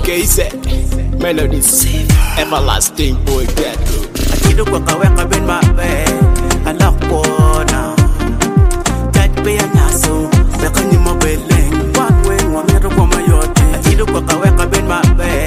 KZ Melodies, everlasting boy get good. Akido kwa kaweka ben mabe alakona Tatbe ya nyaso Beka ni mobeleng Wanwe ngwamero kwa mayote Akido kwa kaweka ben mabe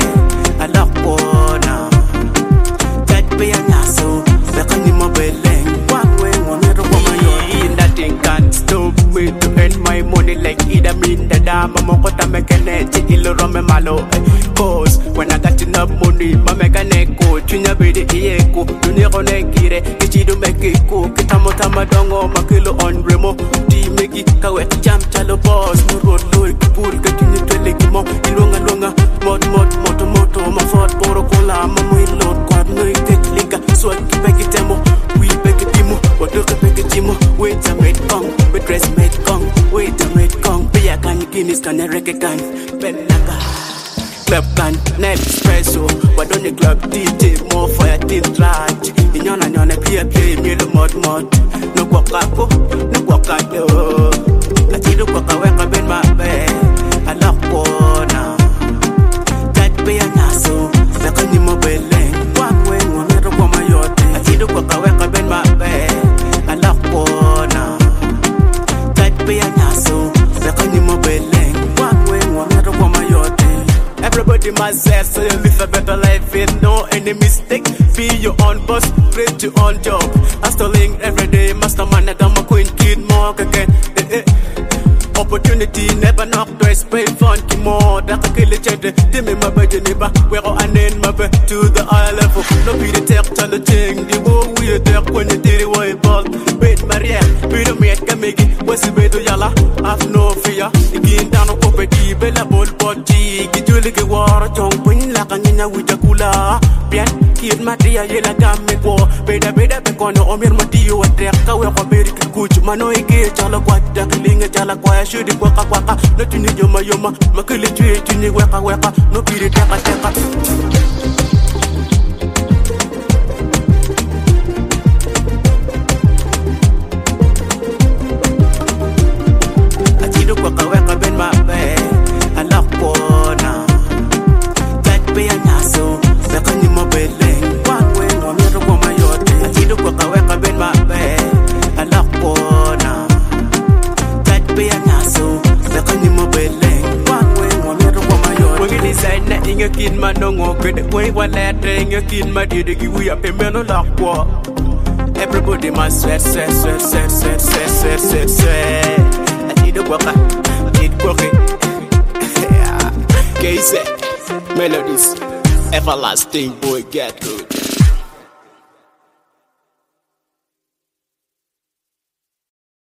alakona Tatbe ya nyaso Beka ni mobeleng Wanwe ngwamero kwa mayote Nothing can stop me to earn my money like Ida Minda Dama Mokota Mekanete Ilorome Malo. Cause when I got enough money, my mekaneko, Chunya Bede Eko, Dunirone Kire, Ichido Mekiko, Kitamota Madongo, Makilo on Remo, D Meki, Kawet Jam Chalo Boss, Muro Loy, Pool, Katini Telegimo, Ilonga Longa, Moto, my Ford Porocola, Mamu Lord, God, no, take Linka, so I keep Becky Temo, we Becky Timo, what look at Becky Timo, wait a made gong, we dress made gong, wait a made gong, be a can Guinness, can I recognize, Benaga. Club can Nespresso, but on the club DJ more for your team right. In your play me the mod. No guacaco, no guacado. I did a guaca ben my bed. I love corner. That be a naso, the canimo beleng. One way, one little woman yacht. I did a guaca ben my bed. I love corner. That be a naso, the canimo beleng. One way, one little woman yacht. Everybody must say so you live a better life with no any mistake. Be your own boss, create your own job. Hustling every day, mastermind and I'm a queen kid more again. Opportunity never knock twice, pay funky more. That I kill each other, give me my budget neighbor. We're all an end my way to the high level. No be the tech challenging, the war we attack when you did it way ball. Wait Maria, we don't make a make it. What's the way to yalla? Have no fear. Again down on property, bella ball body. Like a war, Chong Pin, Lakanya with a cooler. Pian, Kid Matia, Yella Gamme war. Beda Pecono, Omer Matio, and Treka, where American Kuch, Manoike, Chalaquata, Kilinga, Chalaquia, should it work a waka, not in your Mayoma, Makuli, Tuni, Waka, no period, Taka. Your kid man don't walk with the way one letter your kid my did give we up in men lock war. Everybody must sweat. I need a walker, I need walking. KZ Melodies, everlasting boy get good.